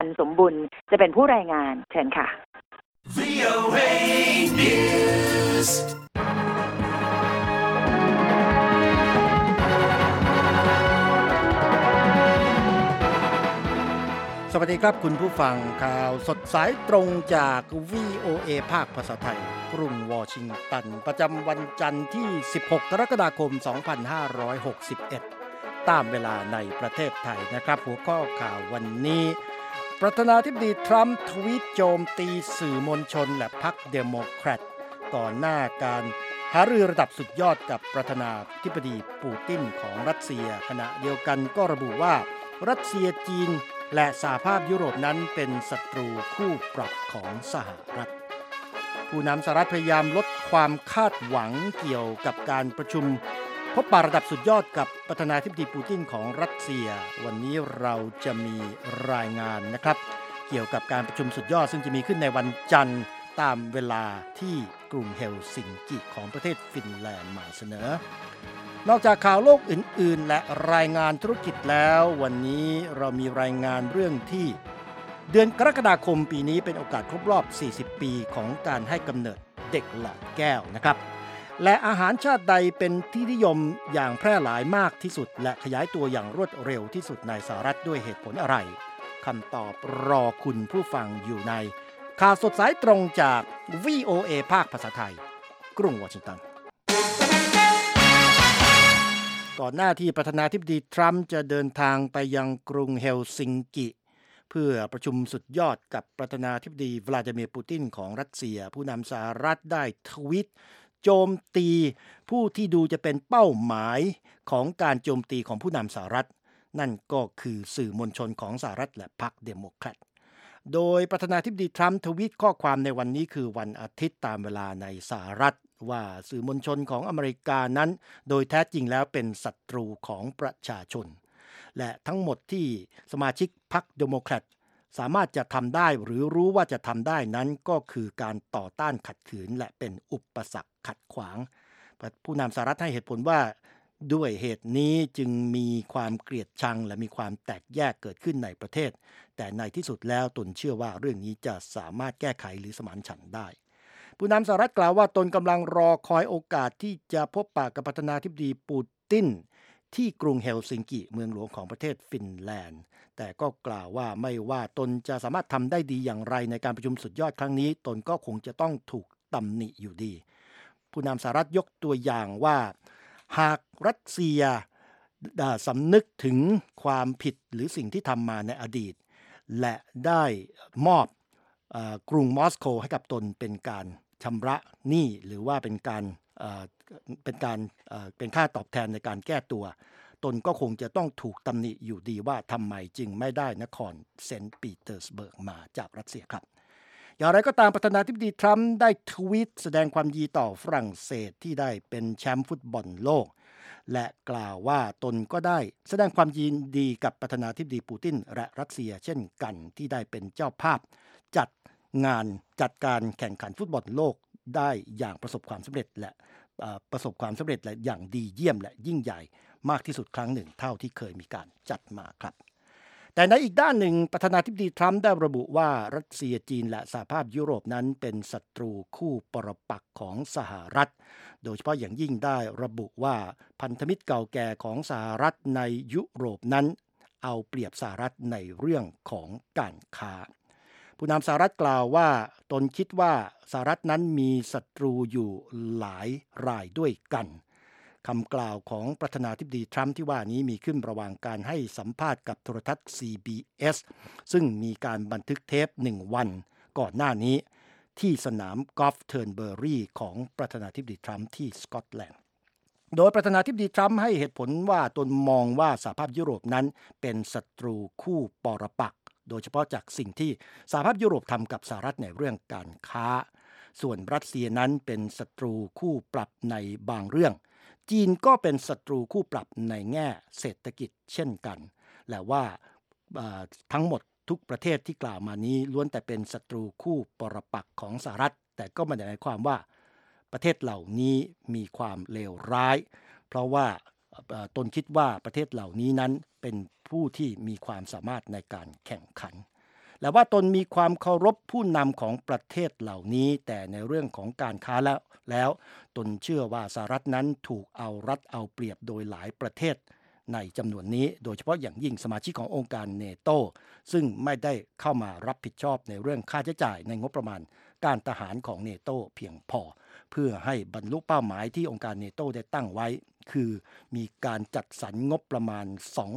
สมบุญจะเป็นผู้รายงานเชิญค่ะ VOA News สวัสดีครับคุณผู้ฟังข่าวสดสายตรงจาก VOA ภาคภาษาไทยกรุงวอชิงตันประจำวันจันทร์ที่16กรกฎาคม2561ตามเวลาในประเทศไทยนะครับหัวข้อข่าววันนี้ประธานาธิบดีทรัมป์ทวีตโจมตีสื่อมวลชนและพรรคเดโมแครตก่อนหน้าการหารือระดับสุดยอดกับประธานาธิบดีปูตินของรัสเซียขณะเดียวกันก็ระบุว่ารัสเซียจีนและสหภาพยุโรปนั้นเป็นศัตรูคู่ปรับของสหรัฐผู้นำสหรัฐพยายามลดความคาดหวังเกี่ยวกับการประชุมพบปะระดับสุดยอดกับประธานาธิบดีปูตินของรัสเซียวันนี้เราจะมีรายงานนะครับเกี่ยวกับการประชุมสุดยอดซึ่งจะมีขึ้นในวันจันทร์ตามเวลาที่กรุงเฮลซิงกิของประเทศฟินแลนด์มาเสนอนอกจากข่าวโลกอื่นๆและรายงานธุรกิจแล้ววันนี้เรามีรายงานเรื่องที่เดือนกรกฎาคมปีนี้เป็นโอกาสครบรอบ40ปีของการให้กำเนิดเด็กหลอดแก้วนะครับและอาหารชาติใดเป็นที่นิยมอย่างแพร่หลายมากที่สุดและขยายตัวอย่างรวดเร็วที่สุดในสหรัฐด้วยเหตุผลอะไรคำตอบรอคุณผู้ฟังอยู่ในข่าวสดสายตรงจาก VOA ภาคภาษาไทยกรุงวอชิงตันก่อนหน้าที่ประธานาธิบดีทรัมป์จะเดินทางไปยังกรุงเฮลซิงกิเพื่อประชุมสุดยอดกับประธานาธิบดีวลาดิเมียร์ปูตินของรัสเซียผู้นำสหรัฐได้ทวีตโจมตีผู้ที่ดูจะเป็นเป้าหมายของการโจมตีของผู้นำสหรัฐนั่นก็คือสื่อมวลชนของสหรัฐและพรรคเดโมแครตโดยประธานาธิบดีทรัมป์ทวีตข้อความในวันนี้คือวันอาทิตย์ตามเวลาในสหรัฐว่าสื่อมวลชนของอเมริกานั้นโดยแท้จริงแล้วเป็นศัตรูของประชาชนและทั้งหมดที่สมาชิกพรรคเดโมแครตสามารถจะทำได้หรือรู้ว่าจะทำได้นั้นก็คือการต่อต้านขัดขืนและเป็นอุปสรรคขัดขวางผู้นำสหรัฐให้เหตุผลว่าด้วยเหตุนี้จึงมีความเกลียดชังและมีความแตกแยกเกิดขึ้นในประเทศแต่ในที่สุดแล้วตนเชื่อว่าเรื่องนี้จะสามารถแก้ไขหรือสมานฉันท์ได้ผู้นำสหรัฐกล่าวว่าตนกำลังรอคอยโอกาสที่จะพบปะกับประธานาธิบดีปูตินที่กรุงเฮลซิงกิเมืองหลวงของประเทศฟินแลนด์แต่ก็กล่าวว่าไม่ว่าตนจะสามารถทำได้ดีอย่างไรในการประชุมสุดยอดครั้งนี้ตนก็คงจะต้องถูกตำหนิอยู่ดีผู้นำสหรัฐยกตัวอย่างว่าหากรัสเซียสำนึกถึงความผิดหรือสิ่งที่ทำมาในอดีตและได้มอบกรุงมอสโกให้กับตนเป็นการชำระหนี้หรือว่าเป็นค่าตอบแทนในการแก้ตัวตนก็คงจะต้องถูกตำหนิอยู่ดีว่าทำไมจึงไม่ได้นครเซนต์ปีเตอร์สเบิร์กมาจากรัสเซียครับอย่างไรก็ตามประธานาธิบดีทรัมป์ได้ทวีตแสดงความยินดีต่อฝรั่งเศสที่ได้เป็นแชมป์ฟุตบอลโลกและกล่าวว่าตนก็ได้แสดงความยินดีกับประธานาธิบดีปูตินและรัสเซียเช่นกันที่ได้เป็นเจ้าภาพจัดการแข่งขันฟุตบอลโลกได้อย่างประสบความสำเร็จและอย่างดีเยี่ยมและยิ่งใหญ่มากที่สุดครั้งหนึ่งเท่าที่เคยมีการจัดมาครับแต่ในอีกด้านหนึ่งประธานาธิบดีทรัมป์ได้ระบุว่ารัสเซียจีนและสหภาพยุโรปนั้นเป็นศัตรูคู่ปรปักษ์ของสหรัฐโดยเฉพาะอย่างยิ่งได้ระบุว่าพันธมิตรเก่าแก่ของสหรัฐในยุโรปนั้นเอาเปรียบสหรัฐในเรื่องของการค้าผู้นำสหรัฐกล่าวว่าตนคิดว่าสหรัฐนั้นมีศัตรูอยู่หลายรายด้วยกันคำกล่าวของประธานาธิบดีทรัมป์ที่ว่านี้มีขึ้นระหว่างการให้สัมภาษณ์กับโทรทัศน์ CBS ซึ่งมีการบันทึกเทป1วันก่อนหน้านี้ที่สนามกอล์ฟเทิร์นเบอร์รี่ของประธานาธิบดีทรัมป์ที่สกอตแลนด์โดยประธานาธิบดีทรัมป์ให้เหตุผลว่าตนมองว่าสหภาพยุโรปนั้นเป็นศัตรูคู่ปรปักษ์โดยเฉพาะจากสิ่งที่สหภาพยุโรปทำกับสหรัฐในเรื่องการค้าส่วนรัสเซียนั้นเป็นศัตรูคู่ปรับในบางเรื่องจีนก็เป็นศัตรูคู่ปรับในแง่เศรษฐกิจเช่นกันและว่าทั้งหมดทุกประเทศที่กล่าวมานี้ล้วนแต่เป็นศัตรูคู่ปรปักษ์ของสหรัฐแต่ก็ไม่ได้หมายความว่าประเทศเหล่านี้มีความเลวร้ายเพราะว่าตนคิดว่าประเทศเหล่านี้นั้นเป็นผู้ที่มีความสามารถในการแข่งขันและว่าตนมีความเคารพผู้นำของประเทศเหล่านี้แต่ในเรื่องของการค้าแล้วตนเชื่อว่าสหรัฐนั้นถูกเอารัดเอาเปรียบโดยหลายประเทศในจำนวนนี้โดยเฉพาะอย่างยิ่งสมาชิกขององค์การเนโตซึ่งไม่ได้เข้ามารับผิดชอบในเรื่องค่าใช้จ่ายในงบประมาณการทหารของเนโตเพียงพอเพื่อให้บรรลุเป้าหมายที่องค์การเนโตได้ตั้งไว้คือมีการจัดสรรงบประมาณ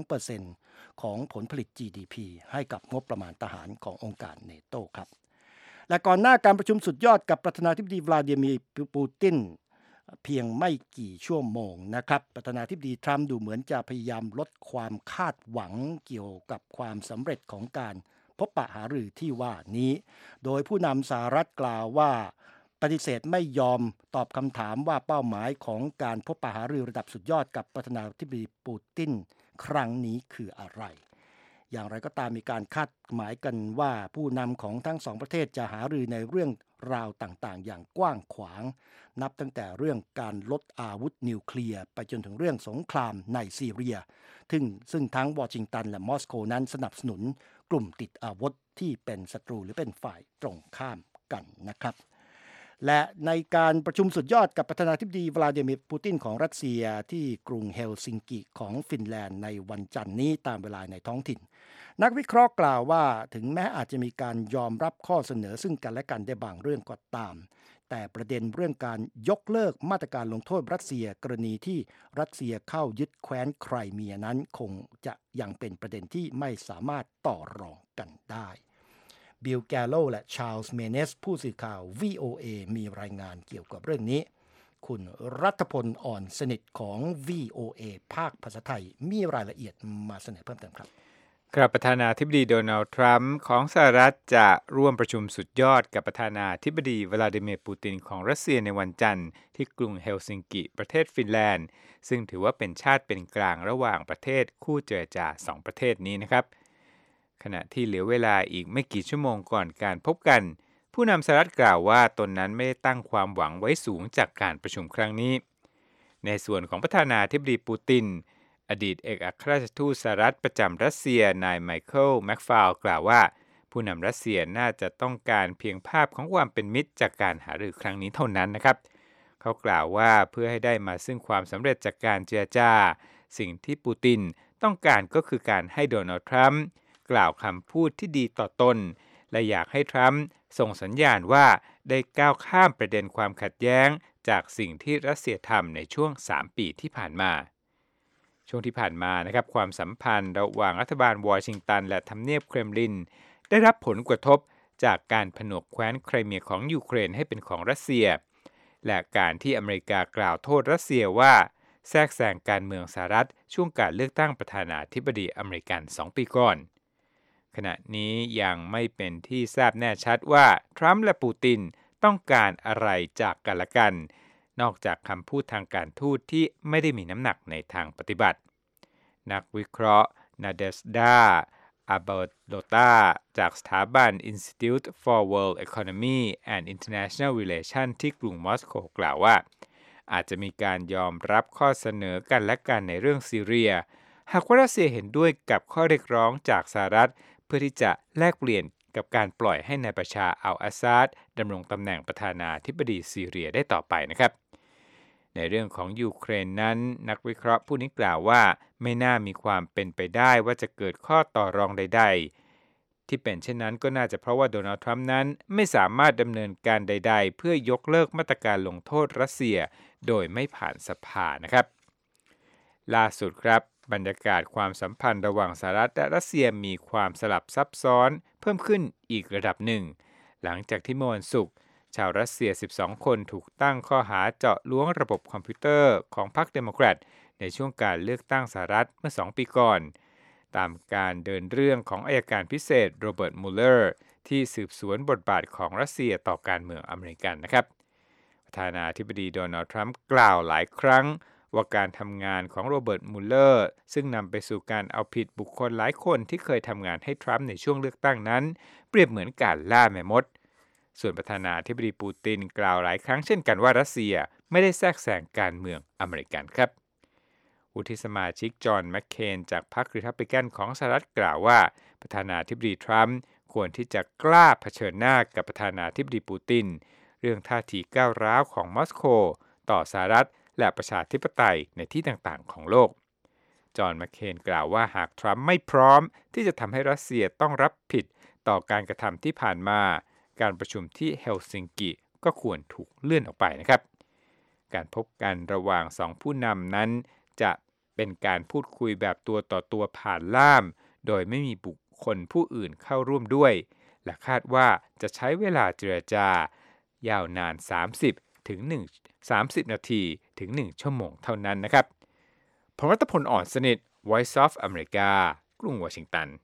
2% ของผลผลิต GDP ให้กับงบประมาณทหารขององค์การเนโตครับและก่อนหน้าการประชุมสุดยอดกับประธานาธิบดีวลาดิมีร์ปูตินเพียงไม่กี่ชั่วโมงนะครับประธานาธิบดีทรัมป์ดูเหมือนจะพยายามลดความคาดหวังเกี่ยวกับความสำเร็จของการพบปะหารือที่ว่านี้โดยผู้นำสหรัฐกล่าวว่าปฏิเสธไม่ยอมตอบคำถามว่าเป้าหมายของการพบปะหารือระดับสุดยอดกับประธานาธิบดีปูตินครั้งนี้คืออะไรอย่างไรก็ตามมีการคาดหมายกันว่าผู้นำของทั้งสองประเทศจะหารือในเรื่องราวต่างๆอย่างกว้างขวางนับตั้งแต่เรื่องการลดอาวุธนิวเคลียร์ไปจนถึงเรื่องสงครามในซีเรียซึ่งทั้งวอชิงตันและมอสโกนั้นสนับสนุนกลุ่มติดอาวุธที่เป็นศัตรูหรือเป็นฝ่ายตรงข้ามกันนะครับและในการประชุมสุดยอดกับประธานาธิบดีวลาดิมีร์ปูตินของรัสเซียที่กรุงเฮลซิงกิของฟินแลนด์ในวันจันทร์นี้ตามเวลาในท้องถิ่นนักวิเคราะห์กล่าวว่าถึงแม้อาจจะมีการยอมรับข้อเสนอซึ่งกันและกันได้บางเรื่องก็ตามแต่ประเด็นเรื่องการยกเลิกมาตรการลงโทษรัสเซียกรณีที่รัสเซียเข้ายึดแคว้นไครเมียนั้นคงจะยังเป็นประเด็นที่ไม่สามารถต่อรองกันได้บิลแกโลและชาร์ลส์เมเนสผู้สื่อข่าว VOA มีรายงานเกี่ยวกับเรื่องนี้คุณรัฐพลอ่อนสนิทของ VOA ภาคภาษาไทยมีรายละเอียดมาเสนอเพิ่มเติมครับประธานาธิบดีโดนัลด์ทรัมป์ของสหรัฐจะร่วมประชุมสุดยอดกับประธานาธิบดีวลาดิเมียร์ปูตินของรัสเซียในวันจันทร์ที่กรุงเฮลซิงกิประเทศฟินแลนด์ซึ่งถือว่าเป็นชาติเป็นกลางระหว่างประเทศคู่เจรจา2ประเทศนี้นะครับขณะที่เหลือเวลาอีกไม่กี่ชั่วโมงก่อนการพบกันผู้นำสหรัฐกล่าวว่าตนนั้นไม่ได้ตั้งความหวังไว้สูงจากการประชุมครั้งนี้ในส่วนของประธานาธิบดีปูตินอดีตเอกอัครราชทูตสหรัฐประจำรัสเซียนายไมเคิลแม็กฟาวกล่าวว่าผู้นำรัสเซียน่าจะต้องการเพียงภาพของความเป็นมิตรจากการหารือครั้งนี้เท่านั้นนะครับเขากล่าวว่าเพื่อให้ได้มาซึ่งความสำเร็จจากการเจรจาสิ่งที่ปูตินต้องการก็คือการให้โดนัลด์ทรัมป์กล่าวคำพูดที่ดีต่อตนและอยากให้ทรัมป์ส่งสัญญาณว่าได้ก้าวข้ามประเด็นความขัดแย้งจากสิ่งที่รัสเซียทำในช่วง3ปีที่ผ่านมาช่วงที่ผ่านมานะครับความสัมพันธ์ระหว่างรัฐบาลวอชิงตันและทำเนียบเครมลินได้รับผลกระทบจากการผนวกแคว้นไครเมียของยูเครนให้เป็นของรัสเซียและการที่อเมริกากล่าวโทษรัสเซียว่าแทรกแซงการเมืองสหรัฐช่วงการเลือกตั้งประธานาธิบดีอเมริกัน2 ปีก่อนขณะนี้ยังไม่เป็นที่ทราบแน่ชัดว่าทรัมป์และปูตินต้องการอะไรจากกันและกันนอกจากคำพูดทางการทูตที่ไม่ได้มีน้ำหนักในทางปฏิบัตินักวิเคราะห์นาเดสดาอาเบร์โลตาจากสถาบัน Institute for World Economy and International Relations ที่กรุงมอสโกกล่าวว่าอาจจะมีการยอมรับข้อเสนอกันและกันในเรื่องซีเรียหากว่ารัสเซียเห็นด้วยกับข้อเรียกร้องจากสหรัฐเพื่อที่จะแลกเปลี่ยนกับการปล่อยให้นายบัชาร์อัลอาซาดดำรงตำแหน่งประธานาธิบดีซีเรียได้ต่อไปนะครับในเรื่องของยูเครนนั้นนักวิเคราะห์ผู้นี้กล่าวว่าไม่น่ามีความเป็นไปได้ว่าจะเกิดข้อต่อรองใดๆที่เป็นเช่นนั้นก็น่าจะเพราะว่าโดนัลด์ทรัมป์นั้นไม่สามารถดำเนินการใดๆเพื่อยกเลิกมาตรการลงโทษรัสเซียโดยไม่ผ่านสภานะครับล่าสุดครับบรรยากาศความสัมพันธ์ระหว่างสหรัฐและรัสเซียมีความสลับซับซ้อนเพิ่มขึ้นอีกระดับหนึ่งหลังจากที่เมื่อวันศุกร์ชาวรัสเซีย12 คนถูกตั้งข้อหาเจาะล้วงระบบคอมพิวเตอร์ของพรรคเดโมแครตในช่วงการเลือกตั้งสหรัฐเมื่อ2 ปีก่อนตามการเดินเรื่องของอัยการพิเศษโรเบิร์ตมูเลอร์ที่สืบสวนบทบาทของรัสเซียต่อการเมืองอเมริกันนะครับประธานาธิบดีโดนัลด์ทรัมป์กล่าวหลายครั้งว่าการทำงานของโรเบิร์ตมูเลอร์ซึ่งนำไปสู่การเอาผิดบุคคลหลายคนที่เคยทำงานให้ทรัมป์ในช่วงเลือกตั้งนั้นเปรียบเหมือนการล่าแม่มดส่วนประธานาธิบดีปูตินกล่าวหลายครั้งเช่นกันว่ารัสเซียไม่ได้แทรกแซงการเมืองอเมริกันครับวุฒิสมาชิกจอห์นแมคเคนจากพรรครีพับลิกันของสหรัฐกล่าวว่าประธานาธิบดีทรัมป์ควรที่จะกล้าเผชิญหน้ากับประธานาธิบดีปูตินเรื่องท่าทีก้าวร้าวของมอสโกต่อสหรัฐและประชาธิปไตยในที่ต่างๆของโลกจอห์น แมคเคนกล่าวว่าหากทรัมป์ไม่พร้อมที่จะทำให้รัสเซียต้องรับผิดต่อการกระทำที่ผ่านมาการประชุมที่เฮลซิงกิก็ควรถูกเลื่อนออกไปนะครับการพบกันระหว่างสองผู้นำนั้นจะเป็นการพูดคุยแบบตัวต่อตัวผ่านล่ามโดยไม่มีบุคคลผู้อื่นเข้าร่วมด้วยและคาดว่าจะใช้เวลาเจรจายาวนาน30 นาทีถึง1ชั่วโมงเท่านั้นนะครับพล รัตพล อ่อนสนิท Voice of America กรุงวอชิงตัน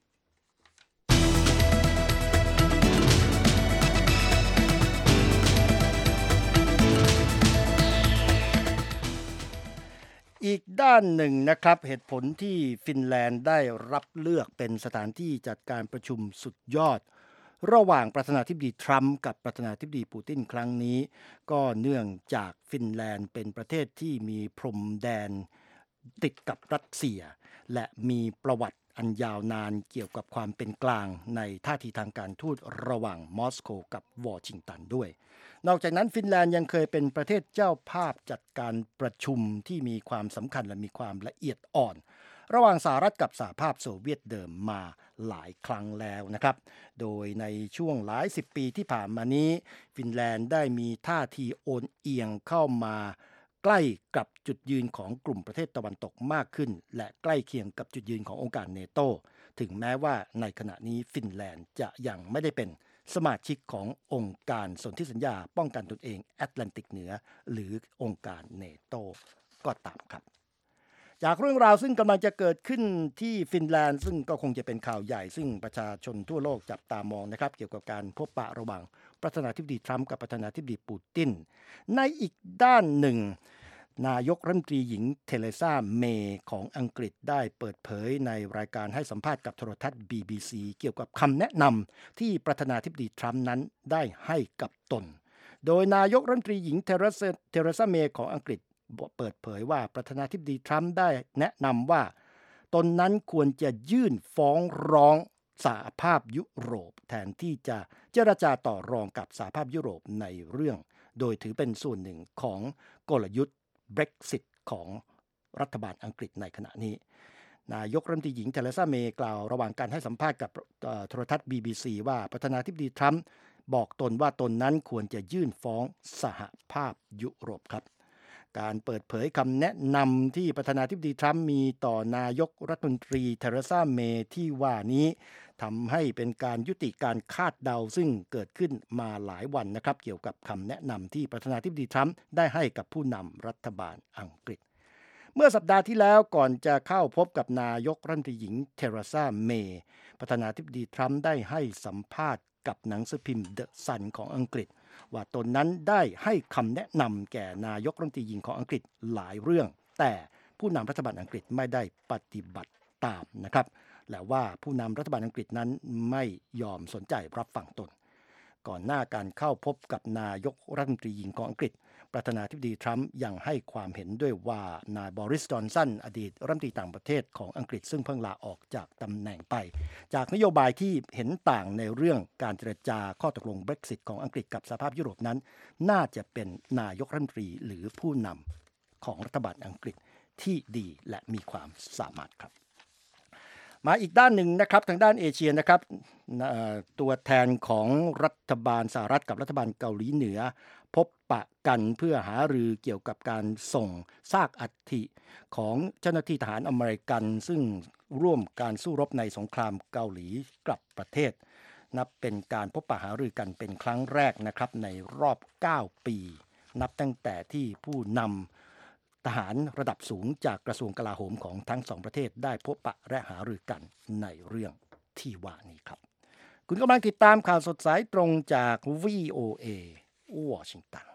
อีกด้านหนึ่งนะครับเหตุผลที่ฟินแลนด์ได้รับเลือกเป็นสถานที่จัดการประชุมสุดยอดระหว่างประธานาธิบดีทรัมป์กับประธานาธิบดีปูตินครั้งนี้ก็เนื่องจากฟินแลนด์เป็นประเทศที่มีพรมแดนติดกับรัสเซียและมีประวัติอันยาวนานเกี่ยวกับความเป็นกลางในท่าทีทางการทูตระหว่างมอสโกกับวอชิงตันด้วยนอกจากนั้นฟินแลนด์ยังเคยเป็นประเทศเจ้าภาพจัดการประชุมที่มีความสำคัญและมีความละเอียดอ่อนระหว่างสหรัฐกับสหภาพโซเวียตเดิมมาหลายครั้งแล้วนะครับโดยในช่วงหลาย10 ปีที่ผ่านมานี้ฟินแลนด์ได้มีท่าทีโอนเอียงเข้ามาใกล้กับจุดยืนของกลุ่มประเทศตะวันตกมากขึ้นและใกล้เคียงกับจุดยืนขององค์การเนโตถึงแม้ว่าในขณะนี้ฟินแลนด์จะยังไม่ได้เป็นสมาชิกขององค์การสนธิสัญญาป้องกันตนเองแอตแลนติกเหนือหรือองค์การเนโตก็ตามครับจากเรื่องราวซึ่งกำลังจะเกิดขึ้นที่ฟินแลนด์ซึ่งก็คงจะเป็นข่าวใหญ่ซึ่งประชาชนทั่วโลกจับตามองนะครับเกี่ยวกับการพบปะระหว่างประธานาธิบดีทรัมป์กับประธานาธิบดีปูตินในอีกด้านหนึ่งนายกรัฐมนตรีหญิงเทเรซาเมย์ของอังกฤษได้เปิดเผยในรายการให้สัมภาษณ์กับโทรทัศน์ BBC เกี่ยวกับคำแนะนำที่ประธานาธิบดีทรัมป์นั้นได้ให้กับตนโดยนายกรัฐมนตรีหญิงเทเรซาเมย์ของอังกฤษเปิดเผยว่าประธานาธิบดีทรัมป์ได้แนะนำว่าตนนั้นควรจะยื่นฟ้องร้องสหภาพยุโรปแทนที่จะเจรจาต่อรองกับสหภาพยุโรปในเรื่องโดยถือเป็นส่วนหนึ่งของกลยุทธ์ Brexit ของรัฐบาลอังกฤษในขณะนี้นายกรัฐมนตรีหญิงเทเรซาเมย์กล่าวระหว่างการให้สัมภาษณ์กับโทรทัศน์ BBC ว่าประธานาธิบดีทรัมป์บอกตนว่าตนนั้นควรจะยื่นฟ้องสหภาพยุโรปครับการเปิดเผยคำแนะนำที่ประธานาธิบดีทรัมป์มีต่อนายกรัฐมนตรีเทเรซาเมย์ที่ว่านี้ทำให้เป็นการยุติการคาดเดาซึ่งเกิดขึ้นมาหลายวันนะครับเกี่ยวกับคำแนะนำที่ประธานาธิบดีทรัมป์ได้ให้กับผู้นำรัฐบาลอังกฤษเมื่อสัปดาห์ที่แล้วก่อนจะเข้าพบกับนายกรัฐมนตรีหญิงเทเรซาเมย์ประธานาธิบดีทรัมป์ได้ให้สัมภาษณ์กับหนังสือพิมพ์เดอะซันของอังกฤษว่าตนนั้นได้ให้คำแนะนำแก่นายกรัฐมนตรีหญิงของอังกฤษหลายเรื่องแต่ผู้นำรัฐบาลอังกฤษไม่ได้ปฏิบัติตามนะครับและว่าผู้นำรัฐบาลอังกฤษนั้นไม่ยอมสนใจรับฟังตนก่อนหน้าการเข้าพบกับนายกรัฐมนตรีหญิงของอังกฤษประธานาธิบดีทรัมป์ยังให้ความเห็นด้วยว่านายบอริส จอนสันอดีตรัฐมนตรีต่างประเทศของอังกฤษซึ่งเพิ่งลาออกจากตำแหน่งไปจากนโยบายที่เห็นต่างในเรื่องการเจรจาข้อตกลง Brexit ของอังกฤษกับสหภาพยุโรปนั้นน่าจะเป็นนายกรัฐมนตรีหรือผู้นำของรัฐบาลอังกฤษที่ดีและมีความสามารถครับมาอีกด้านหนึ่งนะครับทางด้านเอเชียนะครับตัวแทนของรัฐบาลสหรัฐกับรัฐบาลเกาหลีเหนือพบปะกันเพื่อหารือเกี่ยวกับการส่งซากอัฐิของเจ้าหน้าที่ทหารอเมริกันซึ่งร่วมการสู้รบในสงครามเกาหลีกลับประเทศนับเป็นการพบปะหารือกันเป็นครั้งแรกนะครับในรอบ9 ปีนับตั้งแต่ที่ผู้นำทหารระดับสูงจากกระทรวงกลาโหมของทั้งสองประเทศได้พบปะและหารือกันในเรื่องที่ว่านี้ครับคุณกำลังติดตามข่าวสดสายตรงจาก VOA วอชิงตัน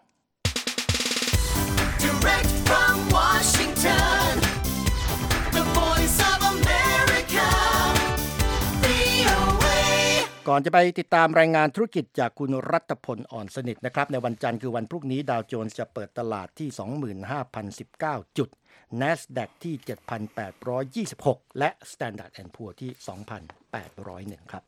Direct from Washington, the voice of America, VOA. ก่อนจะไปติดตามรายงานธุรกิจจากคุณรัตพล อ่อนสนิทนะครับในวันจันทร์คือวันพรุ่งนี้ดาวโจนส์จะเปิดตลาดที่ 25,019 จุด NASDAQ ที่ 7,826 และ Standard & Poor's ที่ 2,801 ครับ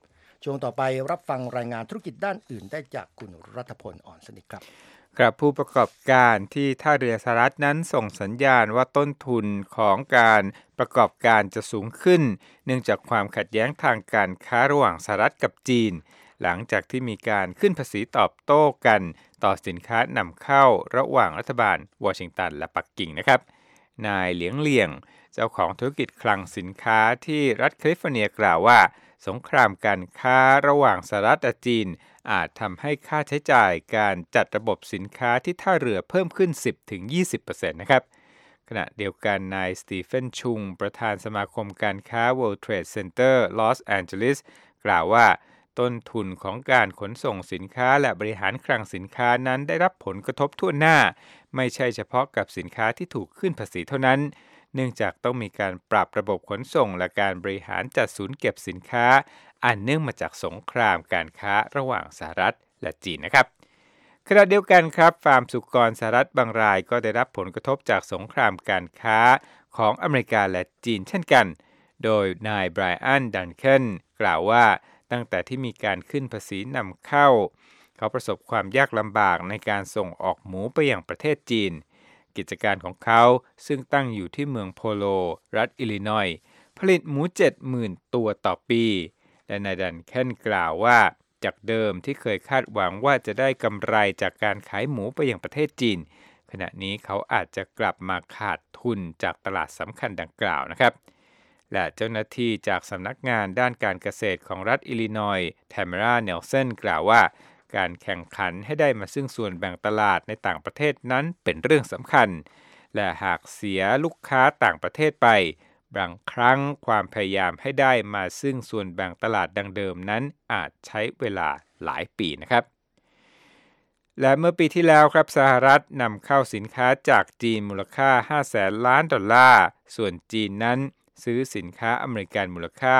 ช่วงต่อไปรับฟังรายงานธุรกิจด้านอื่นได้จากคุณรัฐพล อ่อนสนิทครับกับผู้ประกอบการที่ท่าเรือสหรัฐนั้นส่งสัญญาณว่าต้นทุนของการประกอบการจะสูงขึ้นเนื่องจากความขัดแย้งทางการค้าระหว่างสหรัฐกับจีนหลังจากที่มีการขึ้นภาษีตอบโต้กันต่อสินค้านำเข้าระหว่างรัฐบาลวอชิงตันและปักกิ่งนะครับนายเหลียงเจ้าของธุรกิจคลังสินค้าที่รัฐแคลิฟอร์เนียกล่าวว่าสงครามการค้าระหว่างสหรัฐและจีนอาจทำให้ค่าใช้จ่ายการจัดระบบสินค้าที่ท่าเรือเพิ่มขึ้น 10-20% นะครับขณะเดียวกันนายสตีเฟนชุงประธานสมาคมการค้า World Trade Center ลอสแอนเจลิสกล่าวว่าต้นทุนของการขนส่งสินค้าและบริหารคลังสินค้านั้นได้รับผลกระทบทั่วหน้าไม่ใช่เฉพาะกับสินค้าที่ถูกขึ้นภาษีเท่านั้นเนื่องจากต้องมีการปรับระบบขนส่งและการบริหารจัดศูนย์เก็บสินค้าอันเนื่องมาจากสงครามการค้าระหว่างสหรัฐและจีนนะครับขณะเดียวกันครับฟาร์มสุกรสหรัฐบางรายก็ได้รับผลกระทบจากสงครามการค้าของอเมริกาและจีนเช่นกันโดยนายไบรอันดันเคนกล่าวว่าตั้งแต่ที่มีการขึ้นภาษีนำเข้าเขาประสบความยากลำบากในการส่งออกหมูไปยังประเทศจีนกิจการของเขาซึ่งตั้งอยู่ที่เมืองโพโลรัฐอิลลินอยส์ผลิตหมู 70,000 ตัวต่อปีและนายดันเคนกล่าวว่าจากเดิมที่เคยคาดหวังว่าจะได้กำไรจากการขายหมูไปยังประเทศจีนขณะนี้เขาอาจจะกลับมาขาดทุนจากตลาดสำคัญดังกล่าวนะครับและเจ้าหน้าที่จากสำนักงานด้านการเกษตรของรัฐอิลลินอยส์แทมเมราเนลสันกล่าวว่าการแข่งขันให้ได้มาซึ่งส่วนแบ่งตลาดในต่างประเทศนั้นเป็นเรื่องสำคัญและหากเสียลูกค้าต่างประเทศไปบางครั้งความพยายามให้ได้มาซึ่งส่วนแบ่งตลาดดังเดิมนั้นอาจใช้เวลาหลายปีนะครับและเมื่อปีที่แล้วครับสหรัฐนำเข้าสินค้าจากจีนมูลค่า 500,000 ล้านดอลลาร์ส่วนจีนนั้นซื้อสินค้าอเมริกันมูลค่า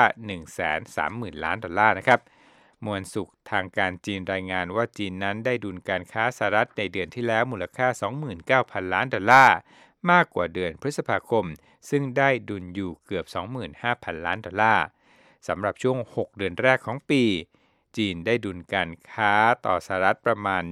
130,000 ล้านดอลลาร์นะครับมวลสุขทางการจีนรายงานว่าจีนนั้นได้ดุลการค้าสหรัฐในเดือนที่แล้วมูลค่า 29,000 ล้านดอลลาร์มากกว่าเดือนพฤษภาคมซึ่งได้ดุลอยู่เกือบ 25,000 ล้านดอลลาร์สำหรับช่วง6เดือนแรกของปีจีนได้ดุลการค้าต่อสหรัฐประมาณ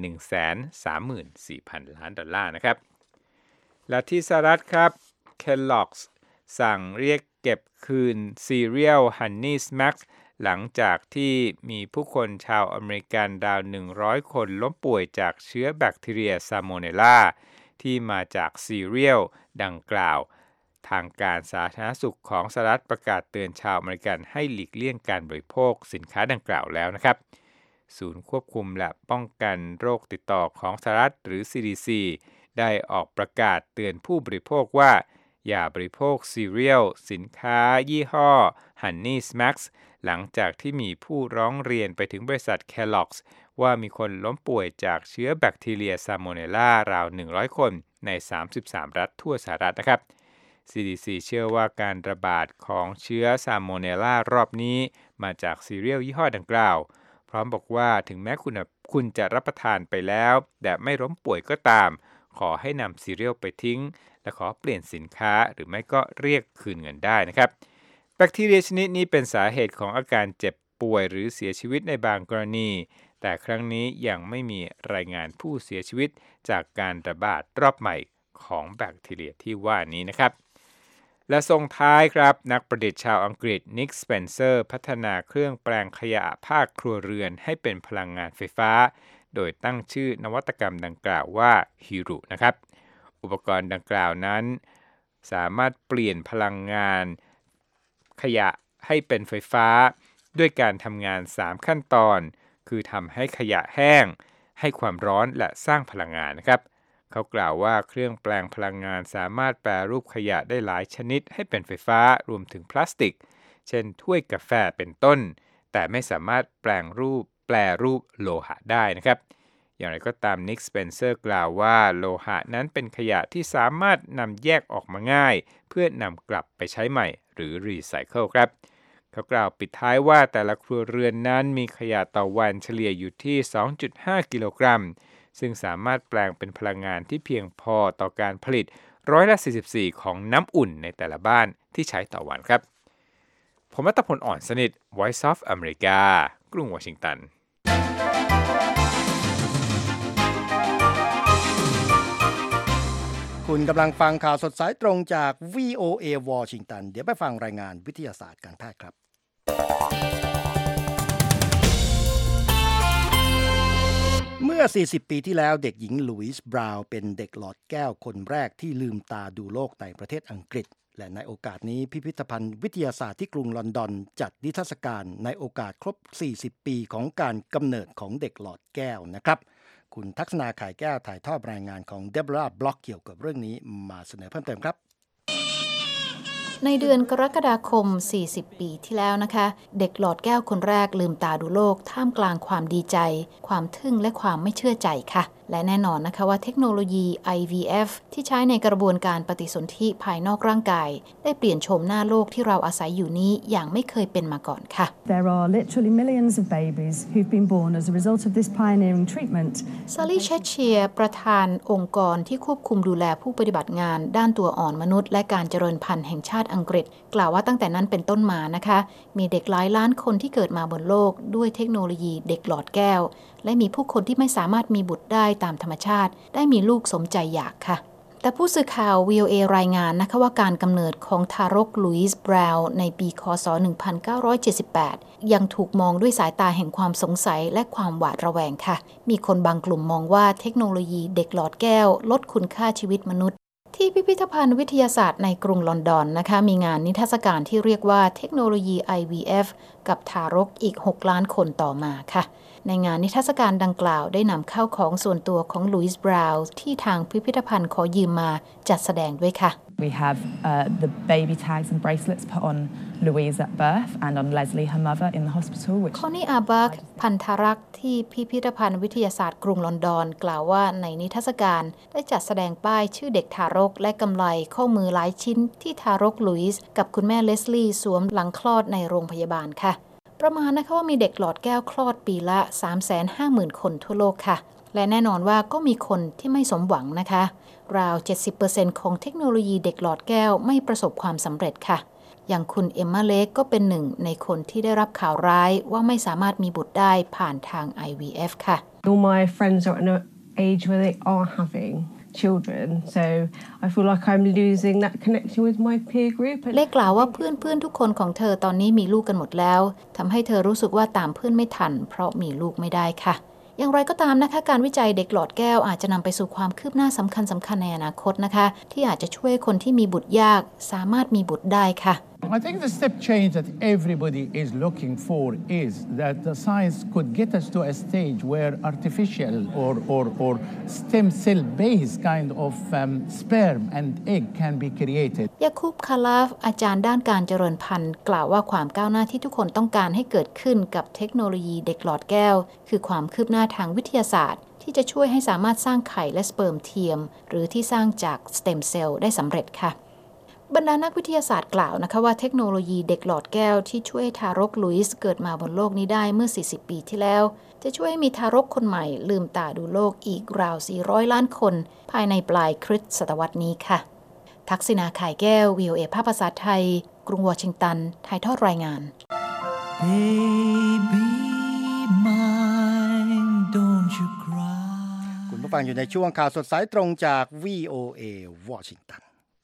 134,000 ล้านดอลลาร์นะครับและที่สหรัฐครับ Kellogg's สั่งเรียกเก็บคืนซีเรียล Honey Smacks หลังจากที่มีผู้คนชาวอเมริกันราว100คนล้มป่วยจากเชื้อแบคทีเรียซาโมเนลลาที่มาจากซีเรียลดังกล่าวทางการสาธารณสุขของสหรัฐประกาศเตือนชาวอเมริกันให้หลีกเลี่ยงการบริโภคสินค้าดังกล่าวแล้วนะครับศูนย์ควบคุมและป้องกันโรคติดต่อของสหรัฐหรือ CDC ได้ออกประกาศเตือนผู้บริโภคว่าอย่าบริโภคซีเรียลสินค้ายี่ห้อ Honey Smacks หลังจากที่มีผู้ร้องเรียนไปถึงบริษัท Kellogg's ว่ามีคนล้มป่วยจากเชื้อแบคทีเรียซาโมเนลลาราว100คนใน33รัฐทั่วสหรัฐนะครับ CDC เชื่อว่าการระบาดของเชื้อซาโมเนลลารอบนี้มาจากซีเรียลยี่ห้อดังกล่าวพร้อมบอกว่าถึงแม้คุณจะรับประทานไปแล้วแต่ไม่ล้มป่วยก็ตามขอให้นำซีเรียลไปทิ้งและขอเปลี่ยนสินค้าหรือไม่ก็เรียกคืนเงินได้นะครับแบคทีเรียชนิดนี้เป็นสาเหตุของอาการเจ็บป่วยหรือเสียชีวิตในบางกรณีแต่ครั้งนี้ยังไม่มีรายงานผู้เสียชีวิตจากการระบาดรอบใหม่ของแบคทีเรียที่ว่านี้นะครับและส่งท้ายครับนักประดิษฐ์ชาวอังกฤษนิกสเปนเซอร์พัฒนาเครื่องแปลงขยะภาคครัวเรือนให้เป็นพลังงานไฟฟ้าโดยตั้งชื่อนวัตกรรมดังกล่าวว่าฮิรุนะครับอุปกรณ์ดังกล่าวนั้นสามารถเปลี่ยนพลังงานขยะให้เป็นไฟฟ้าด้วยการทำงาน3ขั้นตอนคือทำให้ขยะแห้งให้ความร้อนและสร้างพลังงานนะครับเขากล่าวว่าเครื่องแปลงพลังงานสามารถแปรรูปขยะได้หลายชนิดให้เป็นไฟฟ้ารวมถึงพลาสติกเช่นถ้วยกาแฟเป็นต้นแต่ไม่สามารถแปรรูปโลหะได้นะครับอย่างไรก็ตามนิกสเปนเซอร์กล่าวว่าโลหะนั้นเป็นขยะที่สามารถนำแยกออกมาง่ายเพื่อนำกลับไปใช้ใหม่หรือรีไซเคิลครับเขากล่าวปิดท้ายว่าแต่ละครัวเรือนนั้นมีขยะต่อวันเฉลี่ยอยู่ที่ 2.5 กิโลกรัมซึ่งสามารถแปลงเป็นพลังงานที่เพียงพอต่อการผลิต44%ของน้ำอุ่นในแต่ละบ้านที่ใช้ต่อวันครับผมรัตพล อ่อนสนิท Voice of America กรุงวอชิงตันคุณกำลังฟังข่าวสดสายตรงจาก VOA วอชิงตันเดี๋ยวไปฟังรายงานวิทยาศาสตร์การแพทย์ครับเมื่อ 40 ปีที่แล้วเด็กหญิงลุยส์บราวน์เป็นเด็กหลอดแก้วคนแรกที่ลืมตาดูโลกในประเทศอังกฤษและในโอกาสนี้พิพิธภัณฑ์วิทยาศาสตร์ที่กรุงลอนดอนจัดนิทรรศการในโอกาสครบ 40 ปีของการกำเนิดของเด็กหลอดแก้วนะครับคุณทักษณาข่ายแก้วถ่ายทอดรายงานของเดโบราห์บล็อกเกี่ยวกับเรื่องนี้มาเสนอเพิ่มเติมครับในเดือนกรกฎาคม 40 ปีที่แล้วนะคะ เด็กหลอดแก้วคนแรกลืมตาดูโลกท่ามกลางความดีใจความทึ่งและความไม่เชื่อใจค่ะและแน่นอนนะคะว่าเทคโนโลยี IVF ที่ใช้ในกระบวนการปฏิสนธิภายนอกร่างกายได้เปลี่ยนโฉมหน้าโลกที่เราอาศัยอยู่นี้อย่างไม่เคยเป็นมาก่อนค่ะ There are literally millions of babies who've been born as a result of this pioneering treatment. Sally Chettier ประธานองค์กรที่ควบคุมดูแลผู้ปฏิบัติงานด้านตัวอ่อนมนุษย์และการเจริญพันธุ์แห่งชาติอังกฤษกล่าวว่าตั้งแต่นั้นเป็นต้นมานะคะมีเด็กหลายล้านคนที่เกิดมาบนโลกด้วยเทคโนโลยีเด็กหลอดแก้วและมีผู้คนที่ไม่สามารถมีบุตรได้ตามธรรมชาติได้มีลูกสมใจอยากค่ะแต่ผู้สื่อข่าว VOA รายงานนะคะว่าการกำเนิดของทารกลุยส์บราวน์ในปีคศ 1978 ยังถูกมองด้วยสายตาแห่งความสงสัยและความหวาดระแวงค่ะมีคนบางกลุ่มมองว่าเทคโนโลยีเด็กหลอดแก้วลดคุณค่าชีวิตมนุษย์ที่พิพิธภัณฑ์วิทยาศาสตร์ในกรุงลอนดอนนะคะมีงานนิทรรศการที่เรียกว่าเทคโนโลยี IVF กับทารกอีก 6 ล้านคนต่อมาค่ะในงานนิทรรศการดังกล่าวได้นำเข้าของส่วนตัวของลุยส์บราวน์ที่ทางพิพิธภัณฑ์ขอยืมมาจัดแสดงด้วยค่ะ We have the baby tags and bracelets put on Louise at birth and on Leslie, her mother, in the hospital. Connie Arbach พันธรักษ์ที่พิพิธภัณฑ์วิทยาศาสตร์กรุงลอนดอนกล่าวว่าในนิทรรศการได้จัดแสดงป้ายชื่อเด็กทารกและกำไลข้อมือหลายชิ้นที่ทารกลุยส์กับคุณแม่เลสลี่สวมหลังคลอดในโรงพยาบาลค่ะประมาณนะคะว่ามีเด็กหลอดแก้วคลอดปีละ 350,000 คนทั่วโลกค่ะและแน่นอนว่าก็มีคนที่ไม่สมหวังนะคะราว 70% ของเทคโนโลยีเด็กหลอดแก้วไม่ประสบความสำเร็จค่ะอย่างคุณเอมมาเล็กก็เป็นหนึ่งในคนที่ได้รับข่าวร้ายว่าไม่สามารถมีบุตรได้ผ่านทาง IVF ค่ะ All my friends are at an age where they are having children so I feel like I'm losing that connection with my peer group เล็กกล่าวว่าเพื่อนๆทุกคนของเธอตอนนี้มีลูกกันหมดแล้วทำให้เธอรู้สึกว่าตามเพื่อนไม่ทันเพราะมีลูกไม่ได้ค่ะอย่างไรก็ตามนะคะการวิจัยเด็กหลอดแก้วอาจจะนำไปสู่ความคืบหน้าสำคัญในอนาคตนะคะที่อาจจะช่วยคนที่มีบุตรยากสามารถมีบุตรได้ค่ะ I think the step change that everybody is looking for is that the science could get us to a stage where artificial or stem cell based kind of sperm and egg can be created ยาคูบคาลาฟอาจารย์ด้านการเจริญพันธุ์กล่าวว่าความก้าวหน้าที่ทุกคนต้องการให้เกิดขึ้นกับเทคโนโลยีเด็กหลอดแก้วคือความคืบหน้าทางวิทยาศาสตร์ที่จะช่วยให้สามารถสร้างไข่และสเปิร์มเทียมหรือที่สร้างจากสเต็มเซลล์ได้สำเร็จค่ะบรรดานักวิทยาศาสตร์กล่าวนะคะว่าเทคโนโลยีเด็กหลอดแก้วที่ช่วยทารกลุยส์เกิดมาบนโลกนี้ได้เมื่อ 40 ปีที่แล้วจะช่วยให้มีทารกคนใหม่ลืมตาดูโลกอีกราว 400 ล้านคนภายในปลายคริสตศตวรรษนี้ค่ะทักษิณาข่ายแก้ว VOA ภาคภาษาไทยกรุงวอชิงตันถ่ายทอดรายงาน Baby mine don't you cry คุณผู้ฟังอยู่ในช่วงข่าวสดสายตรงจาก VOA วอชิงตัน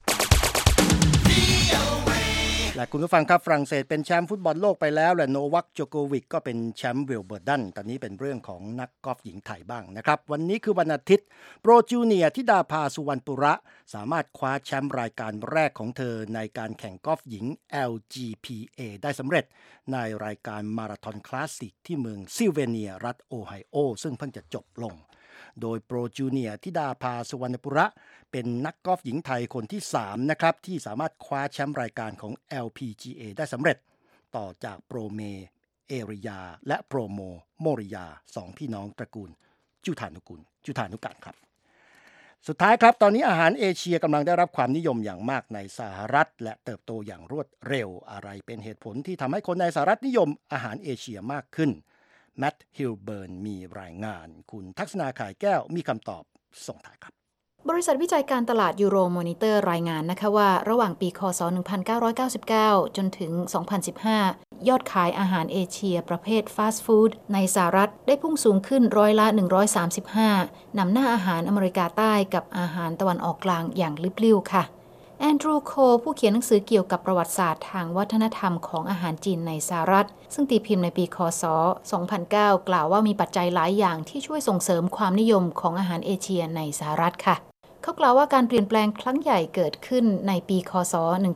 และคุณผู้ฟังครับฝรั่งเศสเป็นแชมป์ฟุตบอลโลกไปแล้วและโนวัคโจโควิกก็เป็นแชมป์วิลเบิร์ดันตอนนี้เป็นเรื่องของนักกอล์ฟหญิงไทยบ้างนะครับวันนี้คือวันอาทิตย์โปรจูเนียร์ธิดาภาสุวรรณปุระสามารถคว้าแชมป์รายการแรกของเธอในการแข่งกอล์ฟหญิง LGPA ได้สำเร็จในรายการมาราธอนคลาสสิกที่เมืองซิลเวเนียรัฐโอไฮโอซึ่งเพิ่งจะจบลงโดยโปรจูเนียร์ธิดาภาสุวรรณปุระเป็นนักกอล์ฟหญิงไทยคนที่3นะครับที่สามารถคว้าแชมป์รายการของ LPGA ได้สำเร็จต่อจากโปรเมเอริยาและโปรโมโมริยา2พี่น้องตระกูลจุฑานุการครับสุดท้ายครับตอนนี้อาหารเอเชียกำลังได้รับความนิยมอย่างมากในสหรัฐและเติบโตอย่างรวดเร็วอะไรเป็นเหตุผลที่ทำให้คนในสหรัฐนิยมอาหารเอเชียมากขึ้นแมทต์ฮิลเบิร์นมีรายงานคุณทักษณาข่ายแก้วมีคำตอบส่งท้ายครับบริษัทวิจัยการตลาดยูโรมอนิเตอร์รายงานนะคะว่าระหว่างปีคศ 1999 จนถึง 2015 ยอดขายอาหารเอเชียประเภทฟาสต์ฟู้ดในสหรัฐได้พุ่งสูงขึ้นร้อยละ 135 นำหน้าอาหารอเมริกาใต้กับอาหารตะวันออกกลางอย่างลิบลิ่วค่ะแอนดรูว์ โคผู้เขียนหนังสือเกี่ยวกับประวัติศาสตร์ทางวัฒนธรรมของอาหารจีนในสหรัฐซึ่งตีพิมพ์ในปีคศ 2009 กล่าวว่ามีปัจจัยหลายอย่างที่ช่วยส่งเสริมความนิยมของอาหารเอเชียในสหรัฐค่ะเขากล่าวว่าการเปลี่ยนแปลงครั้งใหญ่เกิดขึ้นในปีคศ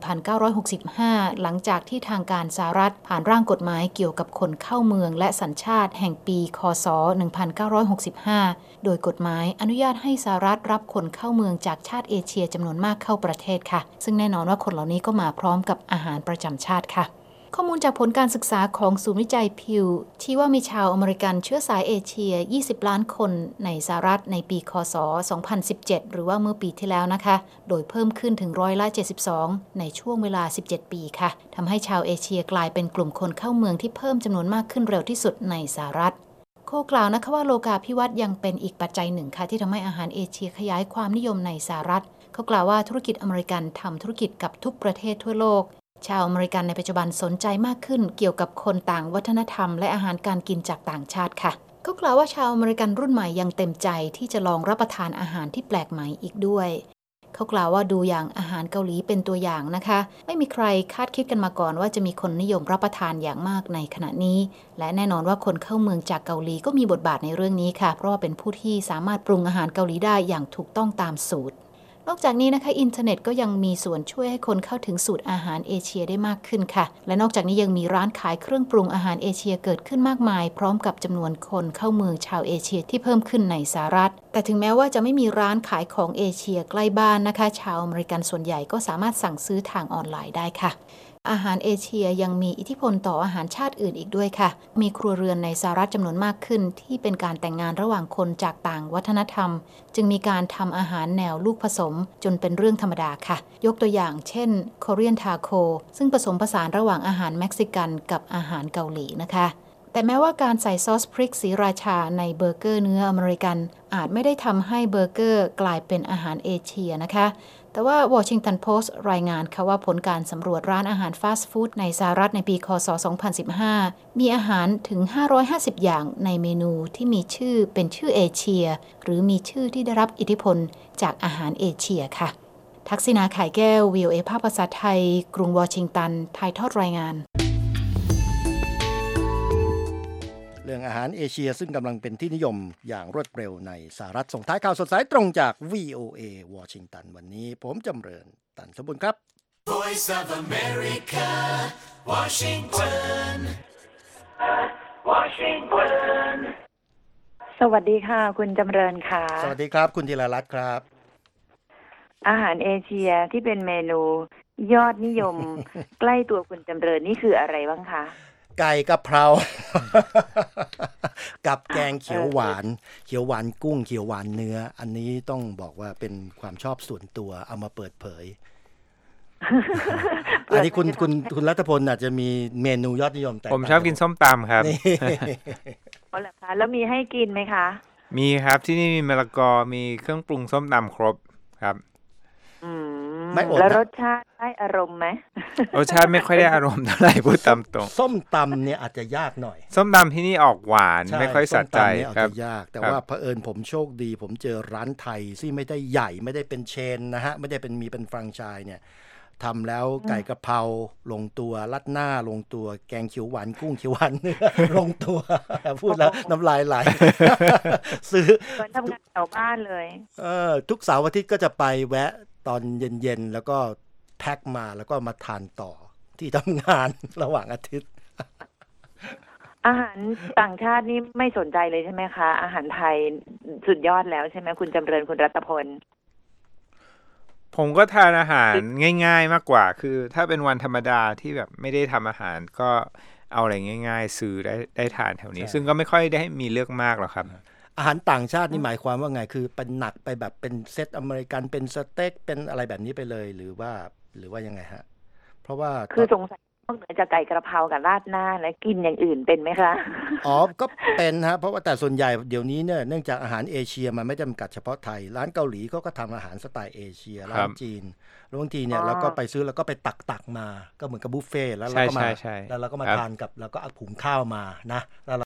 1965 หลังจากที่ทางการสหรัฐผ่านร่างกฎหมายเกี่ยวกับคนเข้าเมืองและสัญชาติแห่งปีคศ 1965 โดยกฎหมายอนุญาตให้สหรัฐรับคนเข้าเมืองจากชาติเอเชียจำนวนมากเข้าประเทศค่ะซึ่งแน่นอนว่าคนเหล่านี้ก็มาพร้อมกับอาหารประจำชาติค่ะข้อมูลจากผลการศึกษาของศูนย์วิจัยพิวชี้ว่ามีชาวอเมริกันเชื้อสายเอเชีย 20 ล้านคนในสหรัฐในปีคศ 2017 หรือว่าเมื่อปีที่แล้วนะคะโดยเพิ่มขึ้นถึงร้อยละ 72 ในช่วงเวลา 17 ปีค่ะทำให้ชาวเอเชียกลายเป็นกลุ่มคนเข้าเมืองที่เพิ่มจำนวนมากขึ้นเร็วที่สุดในสหรัฐโคกล่าวนะคะว่าโลกาภิวัตน์ยังเป็นอีกปัจจัยหนึ่งค่ะที่ทำให้อาหารเอเชียขยายความนิยมในสหรัฐเขากล่าวว่าธุรกิจอเมริกันทำธุรกิจกับทุกประเทศทั่วโลกชาวอเมริกันในปัจจุบันสนใจมากขึ้นเกี่ยวกับคนต่างวัฒนธรรมและอาหารการกินจากต่างชาติค่ะเขากล่าวว่าชาวอเมริกันรุ่นใหม่ยังเต็มใจที่จะลองรับประทานอาหารที่แปลกใหม่อีกด้วยเขากล่าวว่าดูอย่างอาหารเกาหลีเป็นตัวอย่างนะคะไม่มีใครคาดคิดกันมาก่อนว่าจะมีคนนิยมรับประทานอย่างมากในขณะนี้และแน่นอนว่าคนเข้าเมืองจากเกาหลีก็มีบทบาทในเรื่องนี้ค่ะเพราะว่าเป็นผู้ที่สามารถปรุงอาหารเกาหลีได้อย่างถูกต้องตามสูตรนอกจากนี้นะคะอินเทอร์เน็ตก็ยังมีส่วนช่วยให้คนเข้าถึงสูตรอาหารเอเชียได้มากขึ้นค่ะและนอกจากนี้ยังมีร้านขายเครื่องปรุงอาหารเอเชียเกิดขึ้นมากมายพร้อมกับจำนวนคนเข้าเมืองชาวเอเชียที่เพิ่มขึ้นในสหรัฐแต่ถึงแม้ว่าจะไม่มีร้านขายของเอเชียใกล้บ้านนะคะชาวอเมริกันส่วนใหญ่ก็สามารถสั่งซื้อทางออนไลน์ได้ค่ะอาหารเอเชียยังมีอิทธิพลต่ออาหารชาติอื่นอีกด้วยค่ะมีครัวเรือนในสหรัฐจำนวนมากขึ้นที่เป็นการแต่งงานระหว่างคนจากต่างวัฒนธรรมจึงมีการทำอาหารแนวลูกผสมจนเป็นเรื่องธรรมดาค่ะยกตัวอย่างเช่น Korean Taco ซึ่งผสมผสานระหว่างอาหารเม็กซิกันกับอาหารเกาหลีนะคะแต่แม้ว่าการใส่ซอสพริกศรีราชาในเบอร์เกอร์เนื้ออเมริกันอาจไม่ได้ทำให้เบอร์เกอร์กลายเป็นอาหารเอเชียนะคะแต่ว่า Washington Post รายงานค่ะว่าผลการสำรวจร้านอาหารฟาสต์ฟู้ดในสหรัฐในปีคศ 2015 มีอาหารถึง 550 อย่างในเมนูที่มีชื่อเป็นชื่อเอเชียหรือมีชื่อที่ได้รับอิทธิพลจากอาหารเอเชียค่ะทักษิณา ข่ายแก้ว VOA ภาคภาษาไทยกรุงวอชิงตันถ่ายทอดรายงานเรื่องอาหารเอเชียซึ่งกำลังเป็นที่นิยมอย่างรวดเร็วในสหรัฐส่งท้ายข่าวสดสายตรงจาก VOA วอชิงตันวันนี้ผมจำเริญตันสมบูรณ์ครับ Voice of America, Washington. สวัสดีค่ะคุณจำเริญค่ะสวัสดีครับคุณธีรรัตน์ครับอาหารเอเชียที่เป็นเมนูยอดนิยม ใกล้ตัวคุณจำเริญนี่คืออะไรบ้างคะไก่กะเพรา กับแกงเขียวหวานกุ้งเขียวหวานเนื้ออันนี้ต้องบอกว่าเป็นความชอบส่วนตัวเอามาเปิดเผย อันนี้คุณรัตพลอาจจะมีเมนูยอดนิยมแต่ผมชอบกินส้มตำครับอ๋อเหรอคะแล้วมีให้กินไหมคะมีครับที่นี่มีมะละกอมีเครื่องปรุงส้มตำครบครับแล้วรสชาติได้อารมณ์ไหมรสชาติไม่ค่อยได้อารมณ์เท่าไหร่พูดตามตรงส้มตำเนี่ยอาจจะยากหน่อยส้มตำที่นี่ออกหวานไม่ค่อยสะใจครับยากแต่ว่าเผอิญผมโชคดีผมเจอร้านไทยที่ไม่ได้ใหญ่ไม่ได้เป็นเชนนะฮะไม่ได้เป็นแฟรนไชส์เนี่ยทำแล้วไก่กะเพราลงตัวรัดหน้าลงตัวแกงเขียวหวานกุ้งเขียวหวานเนื้อลงตัวพูดแล้วน้ำลายไหลซื้อเหมือนทำงานแถวบ้านเลยทุกเสาร์อาทิตย์ก็จะไปแวะตอนเย็นๆแล้วก็แพ็คมาแล้วก็มาทานต่อที่ทำงานระหว่างอาทิตย์อาหารต่างชาตินี่ไม่สนใจเลยใช่ไหมคะอาหารไทยสุดยอดแล้วใช่ไหมคุณจำเริญคุณรัตพลผมก็ทานอาหารง่ายๆมากกว่าคือถ้าเป็นวันธรรมดาที่แบบไม่ได้ทำอาหารก็เอาอะไรง่ายๆซื้อได้ทานแถวนี้ซึ่งก็ไม่ค่อยได้มีเลือกมากหรอกครับอาหารต่างชาตินี่หมายความว่าไงคือเป็นหนักไปแบบเป็นเซตอเมริกันเป็นสเต็กเป็นอะไรแบบนี้ไปเลยหรือว่ายังไงฮะเพราะว่าคือสงสัยนอกเหนือจากไก่กระเพรากับราดหน้าแล้วกินอย่างอื่นเป็นไหมคะอ๋อก็เป็นฮะเพราะว่าแต่ส่วนใหญ่เดี๋ยวนี้เนี่ยเนื่องจากอาหารเอเชียมันไม่จำกัดเฉพาะไทยร้านเกาหลีเขาก็ทำอาหารสไตล์เอเชียร้านจีนบางทีเนี่ยเราก็ไปซื้อแล้วก็ไปตักมาก็เหมือนกับบุฟเฟ่ต์แล้วเราก็มาแล้วเราก็มาทานกับแล้วก็เอาถุงข้าวมานะแล้ว